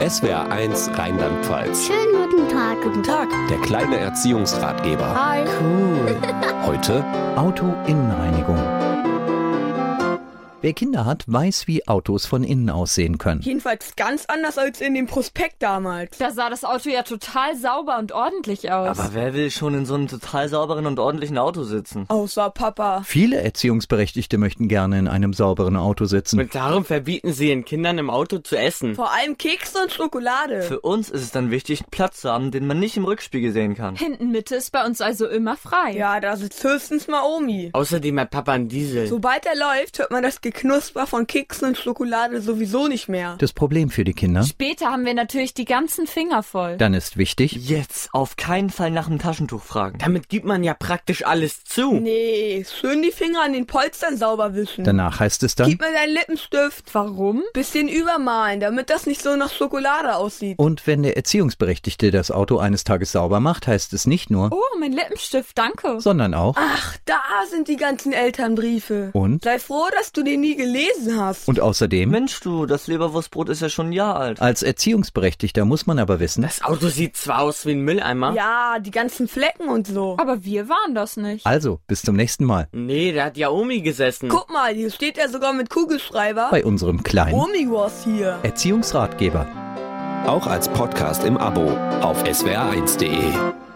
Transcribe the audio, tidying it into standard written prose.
SWR1 Rheinland-Pfalz. Schönen guten Tag. Guten Tag. Der kleine Erziehungsratgeber. Hi. Cool. Heute Auto-Innenreinigung. Wer Kinder hat, weiß, wie Autos von innen aussehen können. Jedenfalls ganz anders als in dem Prospekt damals. Da sah das Auto ja total sauber und ordentlich aus. Aber wer will schon in so einem total sauberen und ordentlichen Auto sitzen? Außer Papa. Viele Erziehungsberechtigte möchten gerne in einem sauberen Auto sitzen. Und darum verbieten sie ihren Kindern im Auto zu essen. Vor allem Kekse und Schokolade. Für uns ist es dann wichtig, Platz zu haben, den man nicht im Rückspiegel sehen kann. Hinten Mitte ist bei uns also immer frei. Ja, da sitzt höchstens mal Omi. Außerdem hat Papa einen Diesel. Sobald er läuft, hört man das Geknusper von Keksen und Schokolade sowieso nicht mehr. Das Problem für die Kinder? Später haben wir natürlich die ganzen Finger voll. Dann ist wichtig, Jetzt auf keinen Fall nach dem Taschentuch fragen. Damit gibt man ja praktisch alles zu. Nee, schön die Finger an den Polstern sauber wischen. danach heißt es dann, Gib mir deinen Lippenstift. Warum? Bisschen übermalen, damit das nicht so nach Schokolade aussieht. und wenn der Erziehungsberechtigte das Auto eines Tages sauber macht, heißt es nicht nur, Oh, mein Lippenstift, danke. sondern auch, Ach, da sind die ganzen Elternbriefe. und, Sei froh, dass du den nie gelesen hast. und außerdem, Mensch du, das Leberwurstbrot ist ja schon ein Jahr alt. als Erziehungsberechtigter muss man aber wissen, Das Auto sieht zwar aus wie ein Mülleimer. Ja, die ganzen Flecken und so. Aber wir waren das nicht. also, bis zum nächsten Mal Nee, da hat ja Omi gesessen. Guck mal, hier steht ja sogar mit Kugelschreiber. bei unserem kleinen Omi was hier. Erziehungsratgeber. auch als Podcast im Abo auf swr1.de.